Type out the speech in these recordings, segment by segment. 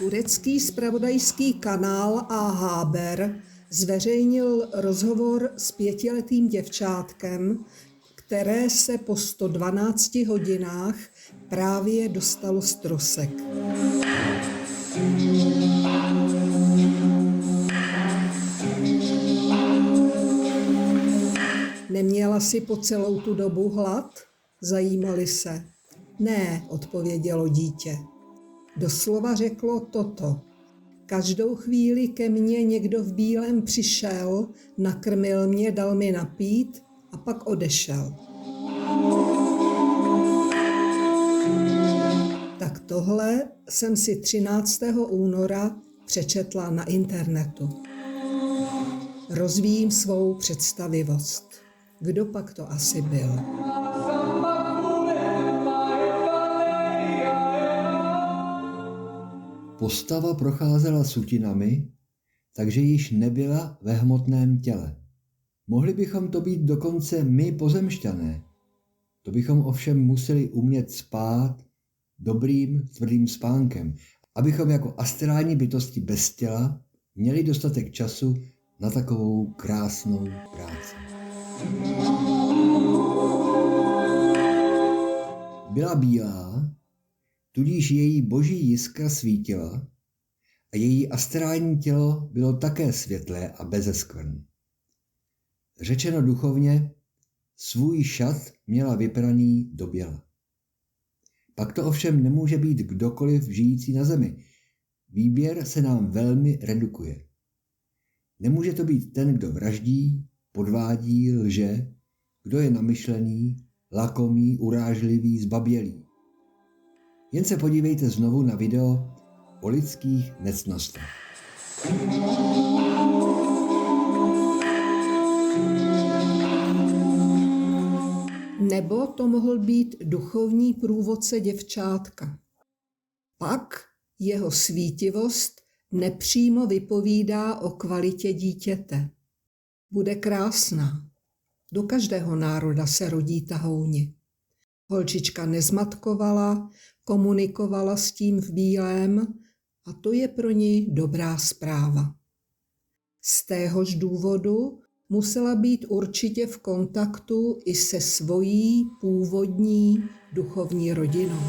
Turecký zpravodajský kanál A-Haber zveřejnil rozhovor s 5letým děvčátkem, které se po 112 hodinách právě dostalo z trosek. Neměla jsi po celou tu dobu hlad? Zajímali se. Ne, odpovědělo dítě. Doslova řeklo toto. Každou chvíli ke mně někdo v bílém přišel, nakrmil mě, dal mi napít a pak odešel. Tak tohle jsem si 13. února přečetla na internetu. Rozvíjím svou představivost. Kdo pak to asi byl? Postava procházela sutinami, takže již nebyla ve hmotném těle. Mohli bychom to být dokonce my pozemšťané. To bychom ovšem museli umět spát dobrým, tvrdým spánkem, abychom jako astrální bytosti bez těla měli dostatek času na takovou krásnou práci. Byla bílá, tudíž její boží jiskra svítila a její astrální tělo bylo také světlé a bezeskvrn. Řečeno duchovně, svůj šat měla vypraný do běla. Pak to ovšem nemůže být kdokoliv žijící na zemi. Výběr se nám velmi redukuje. Nemůže to být ten, kdo vraždí, podvádí, lže, kdo je namyšlený, lakomý, urážlivý, zbabělý. Jen se podívejte znovu na video o lidských nectnostech. Nebo to mohl být duchovní průvodce děvčátka. Pak jeho svítivost nepřímo vypovídá o kvalitě dítěte. Bude krásná. Do každého národa se rodí tahouni. Holčička nezmatkovala, komunikovala s tím v bílém a to je pro ní dobrá zpráva. Z téhož důvodu musela být určitě v kontaktu i se svojí původní duchovní rodinou.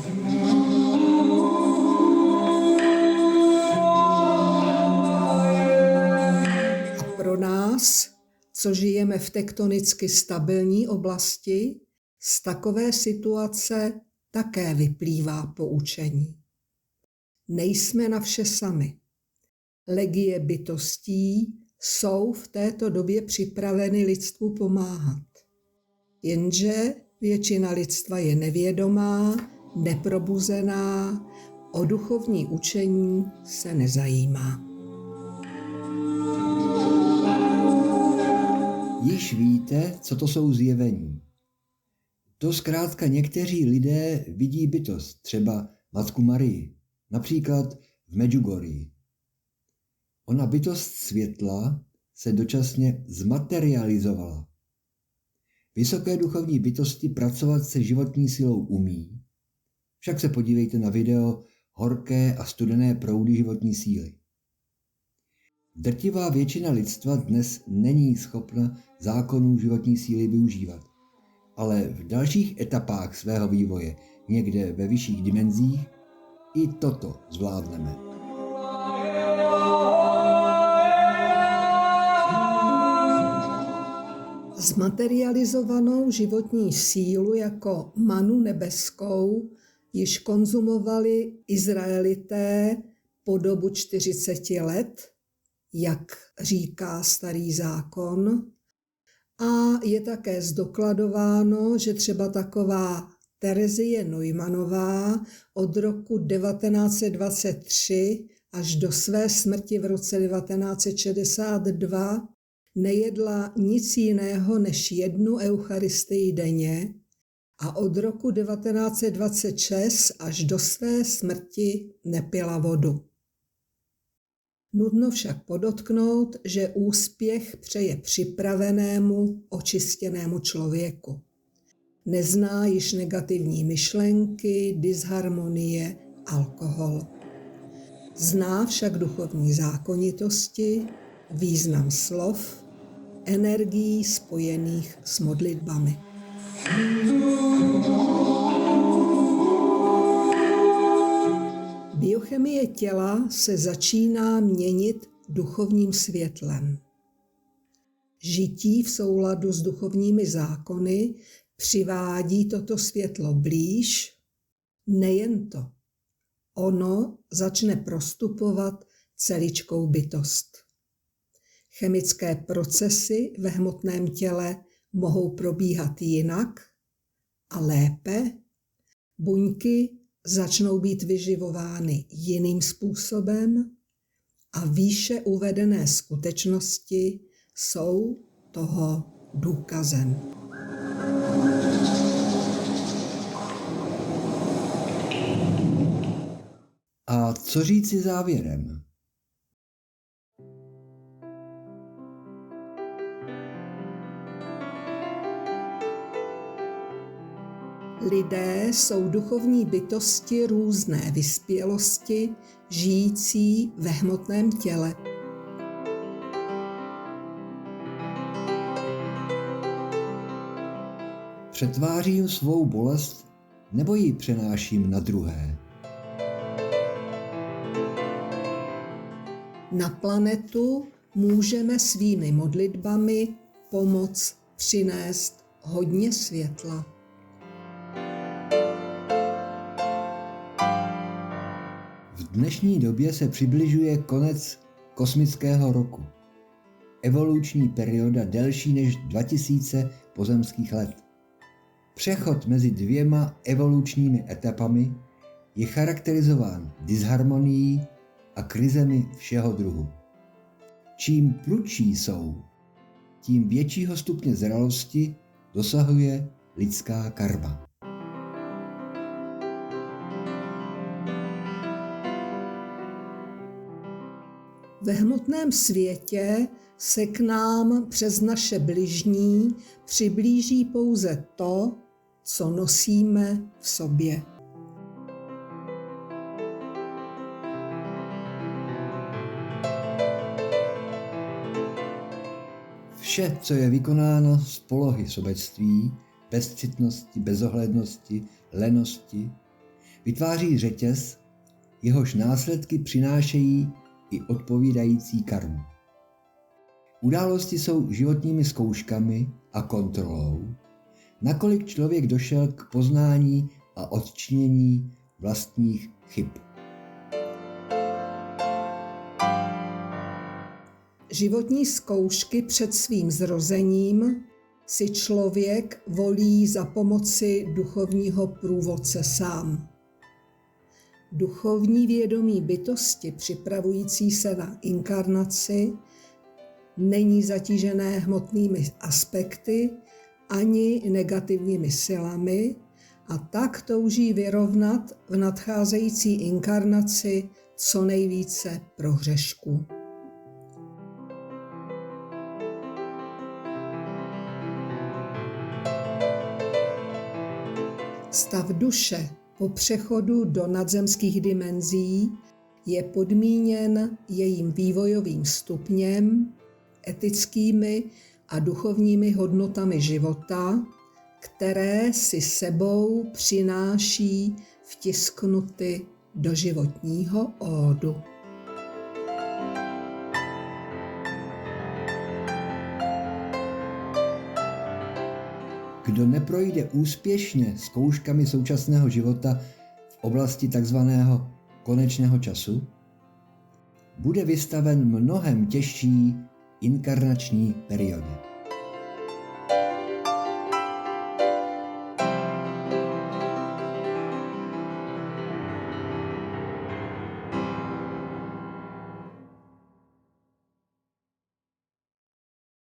A pro nás, co žijeme v tektonicky stabilní oblasti, z takové situace také vyplývá poučení. Nejsme na vše sami. Legie bytostí jsou v této době připraveny lidstvu pomáhat. Jenže většina lidstva je nevědomá, neprobuzená, o duchovní učení se nezajímá. Již víte, co to jsou zjevení. To zkrátka někteří lidé vidí bytost, třeba Matku Marii, například v Medjugorji. Ona bytost světla se dočasně zmaterializovala. Vysoké duchovní bytosti pracovat se životní silou umí, však se podívejte na video Horké a studené proudy životní síly. Drtivá většina lidstva dnes není schopna zákonů životní síly využívat, ale v dalších etapách svého vývoje, někde ve vyšších dimenzích, i toto zvládneme. Zmaterializovanou životní sílu jako manu nebeskou již konzumovali Izraelité po dobu 40 let, jak říká Starý zákon. A je také zdokladováno, že třeba taková Terezie Neumannová od roku 1923 až do své smrti v roce 1962 nejedla nic jiného než 1 eucharistii denně a od roku 1926 až do své smrti nepila vodu. Nutno však podotknout, že úspěch přeje připravenému, očištěnému člověku. Nezná již negativní myšlenky, disharmonie, alkohol. Zná však duchovní zákonitosti, význam slov, energií spojených s modlitbami. Biochemie těla se začíná měnit duchovním světlem. Žití v souladu s duchovními zákony přivádí toto světlo blíž. Nejen to, ono začne prostupovat celičkou bytost. Chemické procesy ve hmotném těle mohou probíhat jinak a lépe. Buňky začnou být vyživovány jiným způsobem a výše uvedené skutečnosti jsou toho důkazem. A co říci závěrem? Lidé jsou duchovní bytosti různé vyspělosti, žijící ve hmotném těle. Přetvářím svou bolest nebo ji přenáším na druhé? Na planetu můžeme svými modlitbami pomoct přinést hodně světla. V dnešní době se přibližuje konec kosmického roku. Evoluční perioda delší než 2000 pozemských let. Přechod mezi dvěma evolučními etapami je charakterizován disharmonií a krizemi všeho druhu. Čím prudší jsou, tím většího stupně zralosti dosahuje lidská karma. Ve hmotném světě se k nám přes naše bližní přiblíží pouze to, co nosíme v sobě. Vše, co je vykonáno z polohy sobectví, bezcitnosti, bezohlednosti, lenosti, vytváří řetěz, jehož následky přinášejí i odpovídající karmu. Události jsou životními zkouškami a kontrolou, nakolik člověk došel k poznání a odčinění vlastních chyb. Životní zkoušky před svým zrozením si člověk volí za pomoci duchovního průvodce sám. Duchovní vědomí bytosti připravující se na inkarnaci není zatížené hmotnými aspekty ani negativními silami a tak touží vyrovnat v nadcházející inkarnaci co nejvíce prohřešků. Stav duše po přechodu do nadzemských dimenzí je podmíněn jejím vývojovým stupněm, etickými a duchovními hodnotami života, které si sebou přináší vtisknuty do životního ódu. Kdo neprojde úspěšně zkouškami současného života v oblasti takzvaného konečného času, bude vystaven mnohem těžší inkarnační periodě.